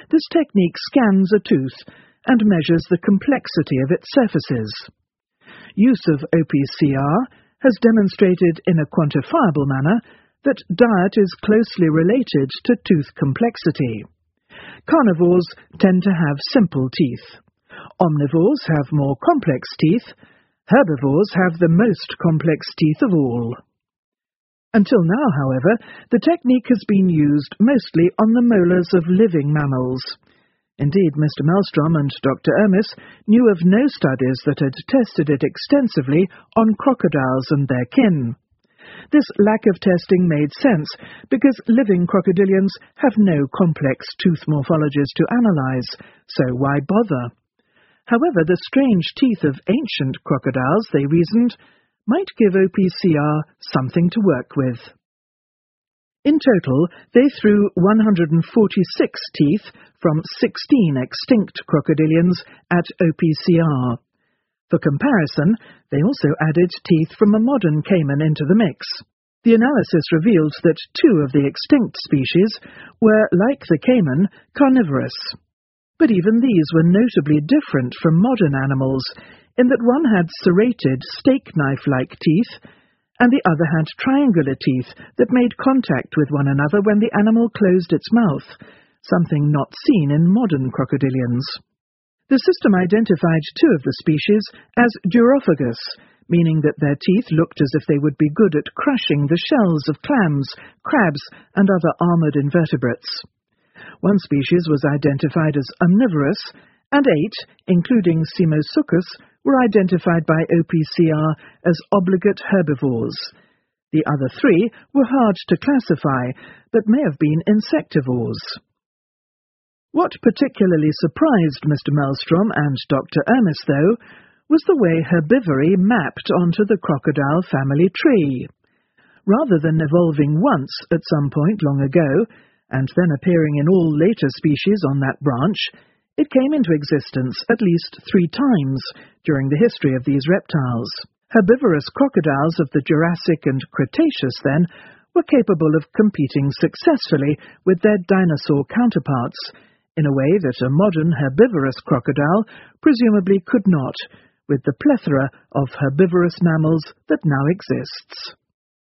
This technique scans a tooth and measures the complexity of its surfaces. Use of OPCR has demonstrated in a quantifiable manner that diet is closely related to tooth complexity. Carnivores tend to have simple teeth. Omnivores have more complex teeth. Herbivores have the most complex teeth of all. Until now, however, the technique has been used mostly on the molars of living mammals. Indeed, Mr. Mellstrom and Dr. Ermis knew of no studies that had tested it extensively on crocodiles and their kin. This lack of testing made sense because living crocodilians have no complex tooth morphologies to analyze, so why bother? However, the strange teeth of ancient crocodiles, they reasoned, might give OPCR something to work with. In total, they threw 146 teeth from 16 extinct crocodilians at OPCR. For comparison, they also added teeth from a modern caiman into the mix. The analysis revealed that 2 of the extinct species were, like the caiman, carnivorous. But even these were notably different from modern animals, in that one had serrated steak knife-like teeth, and the other had triangular teeth that made contact with one another when the animal closed its mouth, something not seen in modern crocodilians. The system identified 2 of the species as durophagous, meaning that their teeth looked as if they would be good at crushing the shells of clams, crabs, and other armored invertebrates. One species was identified as omnivorous, and 8, including Simosuchus, were identified by OPCR as obligate herbivores. The other 3 were hard to classify, but may have been insectivores. What particularly surprised Mr. Mellstrom and Dr. Ermis, though, was the way herbivory mapped onto the crocodile family tree. Rather than evolving once at some point long ago, and then appearing in all later species on that branch, it came into existence at least 3 times during the history of these reptiles. Herbivorous crocodiles of the Jurassic and Cretaceous, then, were capable of competing successfully with their dinosaur counterparts, in a way that a modern herbivorous crocodile presumably could not, with the plethora of herbivorous mammals that now exists.